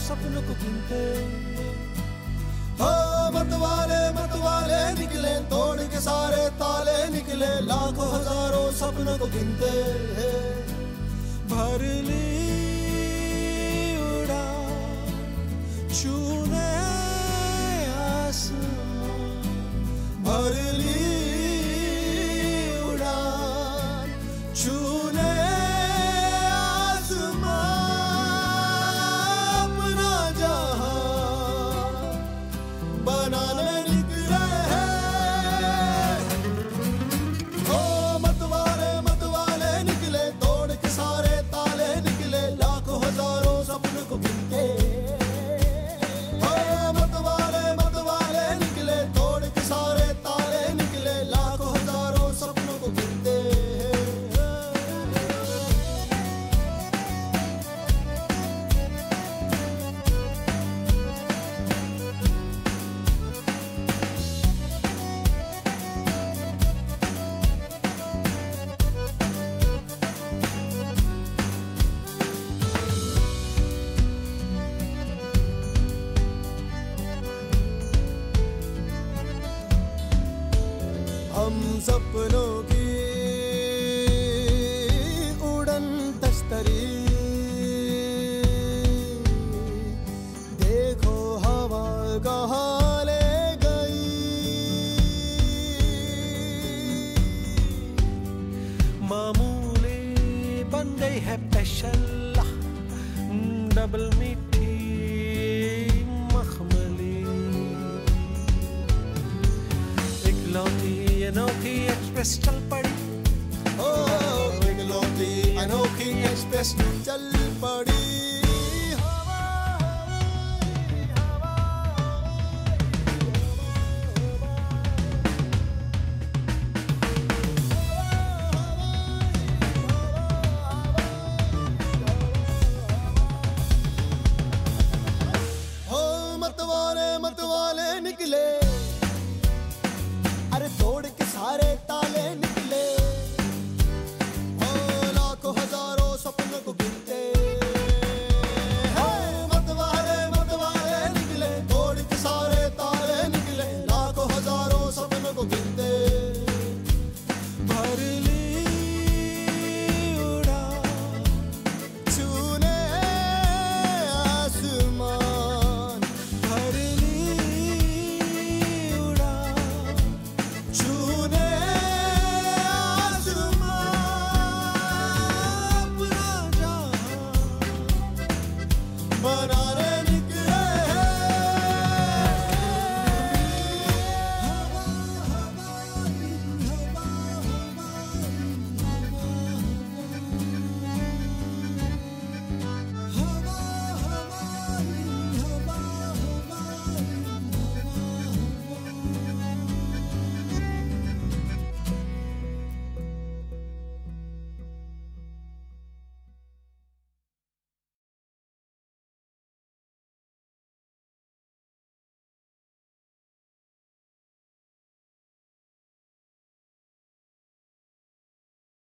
सपनों को गिनते। हो मत वाले निकले, तोड़ के सारे ताले निकले, लाखों हजारों सपनों को गिनते। भर ली उड़ान छूने आसमां, भर ली उड़ान छूने आसमां, अपना जहां बनाने निकले हैं। ओ मत वाले निकले, तोड़ के सारे ताले निकले, लाखों हजारों सपनों को गिनते। ओ मत वाले निकले, तोड़ के सारे ताले निकले, लाखों हजारों सपनों को गिनते। हम सपनों की उड़न तस्तरी, देखो हवा कहाँ ले गई। मामूली बन गई है स्पेशल, डबल मीठी मखमली, इकलौती अनोखी एक्सप्रेस चल पड़ी। ओ इकलौती अनोखी एक्सप्रेस चल पड़ी।